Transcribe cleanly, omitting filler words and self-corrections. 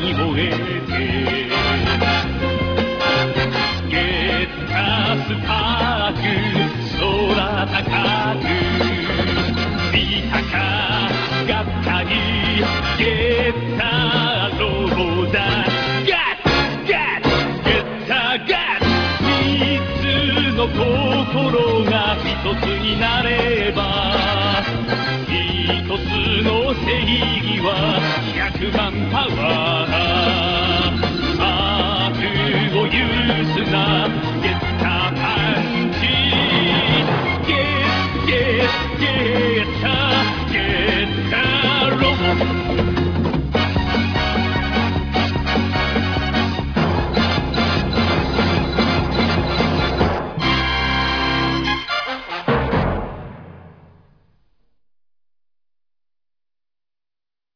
に燃えてゲッタースパーク空高くビタカ合体ゲッターローダーゲッター三つの心が一つになれば一つの正義は100万パワー